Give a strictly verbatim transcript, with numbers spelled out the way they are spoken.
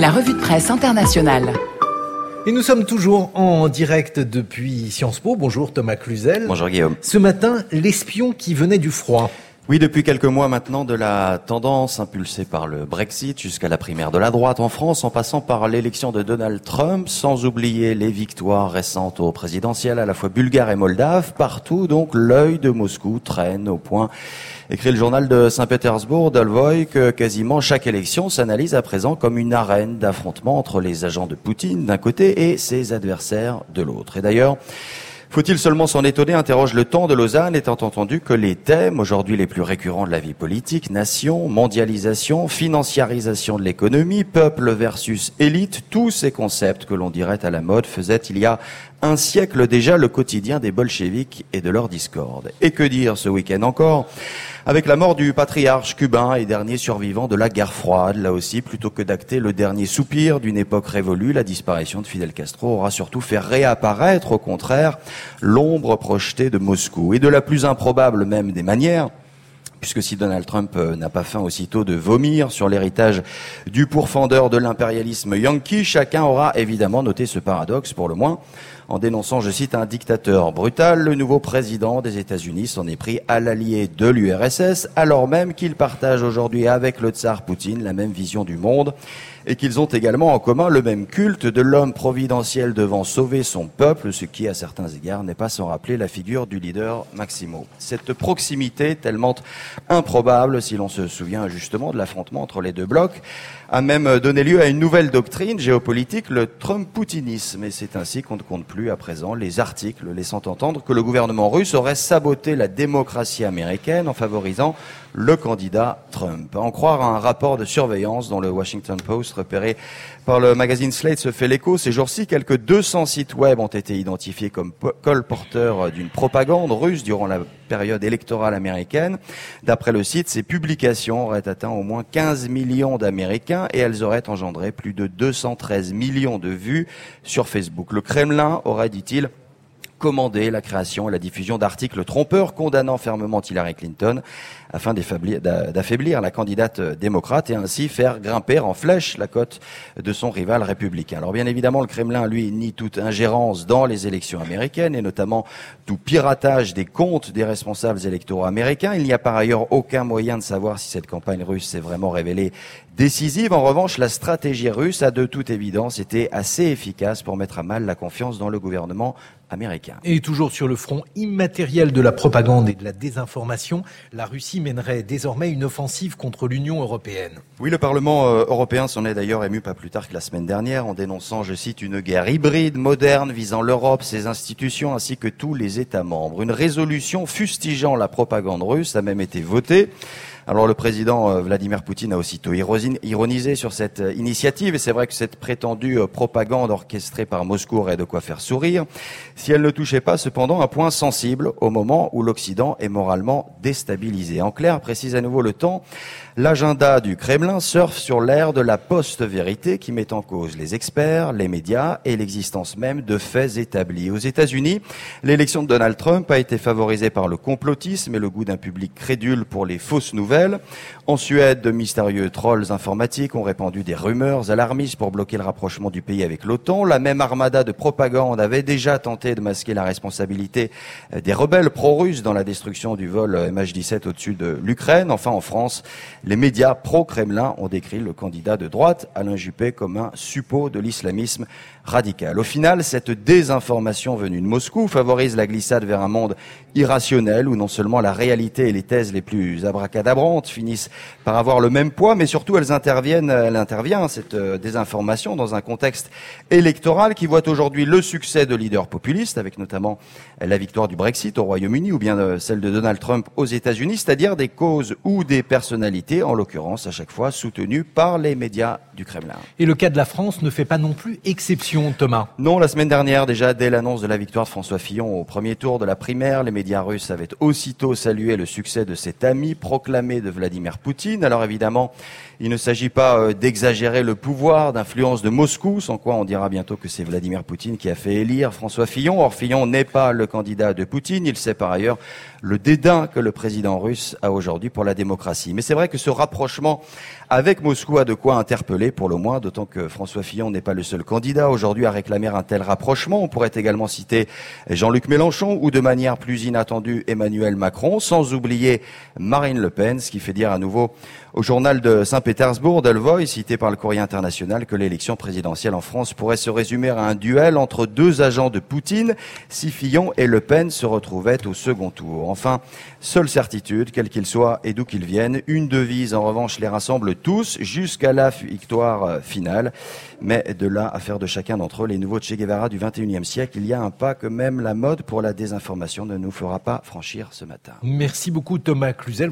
La revue de presse internationale. Et nous sommes toujours en direct depuis Sciences Po. Bonjour Thomas Cluzel. Bonjour Guillaume. Ce matin, l'espion qui venait du froid. Oui, depuis quelques mois maintenant, de la tendance impulsée par le Brexit jusqu'à la primaire de la droite en France, en passant par l'élection de Donald Trump, sans oublier les victoires récentes aux présidentielles à la fois bulgares et moldaves. Partout, donc, l'œil de Moscou traîne au point, écrit le journal de Saint-Pétersbourg, Dolvoï, que quasiment chaque élection s'analyse à présent comme une arène d'affrontement entre les agents de Poutine d'un côté et ses adversaires de l'autre. Et d'ailleurs, faut-il seulement s'en étonner, interroge le Temps de Lausanne, étant entendu que les thèmes aujourd'hui les plus récurrents de la vie politique, nation, mondialisation, financiarisation de l'économie, peuple versus élite, tous ces concepts que l'on dirait à la mode faisaient il y a un siècle déjà le quotidien des bolcheviks et de leur discorde. Et que dire ce week-end encore ? Avec la mort du patriarche cubain et dernier survivant de la guerre froide, là aussi, plutôt que d'acter le dernier soupir d'une époque révolue, la disparition de Fidel Castro aura surtout fait réapparaître, au contraire, l'ombre projetée de Moscou. Et de la plus improbable même des manières, puisque si Donald Trump n'a pas faim aussitôt de vomir sur l'héritage du pourfendeur de l'impérialisme yankee, chacun aura évidemment noté ce paradoxe, pour le moins, en dénonçant, je cite, un dictateur brutal. Le nouveau président des États-Unis s'en est pris à l'allié de l'U R S S, alors même qu'il partage aujourd'hui avec le tsar Poutine la même vision du monde et qu'ils ont également en commun le même culte de l'homme providentiel devant sauver son peuple, ce qui, à certains égards, n'est pas sans rappeler la figure du leader Maximo. Cette proximité, tellement improbable, si l'on se souvient justement de l'affrontement entre les deux blocs, a même donné lieu à une nouvelle doctrine géopolitique, le Trump-poutinisme. Et c'est ainsi qu'on ne compte plus à présent les articles laissant entendre que le gouvernement russe aurait saboté la démocratie américaine en favorisant le candidat Trump. À en croire à un rapport de surveillance dont le Washington Post, repéré par le magazine Slate, se fait l'écho. Ces jours-ci, quelques deux cents sites web ont été identifiés comme colporteurs d'une propagande russe durant la période électorale américaine. D'après le site, ces publications auraient atteint au moins quinze millions d'Américains et elles auraient engendré plus de deux cent treize millions de vues sur Facebook. Le Kremlin aurait, dit-il, commandé la création et la diffusion d'articles trompeurs condamnant fermement Hillary Clinton afin d'affaiblir la candidate démocrate et ainsi faire grimper en flèche la cote de son rival républicain. Alors bien évidemment, le Kremlin, lui, nie toute ingérence dans les élections américaines et notamment tout piratage des comptes des responsables électoraux américains. Il n'y a par ailleurs aucun moyen de savoir si cette campagne russe s'est vraiment révélée décisive. En revanche, la stratégie russe a de toute évidence été assez efficace pour mettre à mal la confiance dans le gouvernement américain. Et toujours sur le front immatériel de la propagande et de la désinformation, la Russie mènerait désormais une offensive contre l'Union européenne. Oui, le Parlement euh, européen s'en est d'ailleurs ému pas plus tard que la semaine dernière en dénonçant, je cite, une guerre hybride, moderne, visant l'Europe, ses institutions ainsi que tous les États membres. Une résolution fustigeant la propagande russe a même été votée. Alors le président euh, Vladimir Poutine a aussitôt ironisé sur cette euh, initiative et c'est vrai que cette prétendue euh, propagande orchestrée par Moscou aurait de quoi faire sourire si elle ne touchait pas cependant un point sensible au moment où l'Occident est moralement déstabilisé. En clair, précise à nouveau le Temps, l'agenda du Kremlin surfe sur l'ère de la post-vérité qui met en cause les experts, les médias et l'existence même de faits établis. Aux États-Unis, l'élection de Donald Trump a été favorisée par le complotisme et le goût d'un public crédule pour les fausses nouvelles. En Suède, de mystérieux trolls informatiques ont répandu des rumeurs alarmistes pour bloquer le rapprochement du pays avec l'OTAN. La même armada de propagande avait déjà tenté de masquer la responsabilité des rebelles pro-russes dans la destruction du vol M H dix-sept au-dessus de l'Ukraine. Enfin, en France, les médias pro-Kremlin ont décrit le candidat de droite, Alain Juppé, comme un suppôt de l'islamisme radical. Au final, cette désinformation venue de Moscou favorise la glissade vers un monde irrationnel où non seulement la réalité et les thèses les plus abracadabrantes finissent par avoir le même poids, mais surtout elles interviennent, elle intervient, cette désinformation, dans un contexte électoral qui voit aujourd'hui le succès de leaders populistes, avec notamment la victoire du Brexit au Royaume-Uni ou bien celle de Donald Trump aux États-Unis, c'est-à-dire des causes ou des personnalités, en l'occurrence à chaque fois soutenues par les médias du Kremlin. Et le cas de la France ne fait pas non plus exception, Thomas. Non, la semaine dernière, déjà, dès l'annonce de la victoire de François Fillon au premier tour de la primaire, les médias russes avaient aussitôt salué le succès de cet ami proclamé de Vladimir Poutine. Alors évidemment, il ne s'agit pas d'exagérer le pouvoir d'influence de Moscou, sans quoi on dira bientôt que c'est Vladimir Poutine qui a fait élire François Fillon. Or, Fillon n'est pas le candidat de Poutine. Il sait par ailleurs le dédain que le président russe France a aujourd'hui pour la démocratie. Mais c'est vrai que ce rapprochement avec Moscou a de quoi interpeller pour le moins, d'autant que François Fillon n'est pas le seul candidat aujourd'hui à réclamer un tel rapprochement. On pourrait également citer Jean-Luc Mélenchon ou de manière plus inattendue Emmanuel Macron, sans oublier Marine Le Pen, ce qui fait dire à nouveau au journal de Saint-Pétersbourg, Delvoye, cité par le Courrier international, que l'élection présidentielle en France pourrait se résumer à un duel entre deux agents de Poutine si Fillon et Le Pen se retrouvaient au second tour. Enfin, seule certitude, quel qu'il soit et d'où qu'il vienne, une devise en revanche les rassemble tous jusqu'à la victoire finale. Mais de là à faire de chacun d'entre eux les nouveaux Che Guevara du vingt et unième siècle, il y a un pas que même la mode pour la désinformation ne nous fera pas franchir ce matin. Merci beaucoup Thomas Cluzel.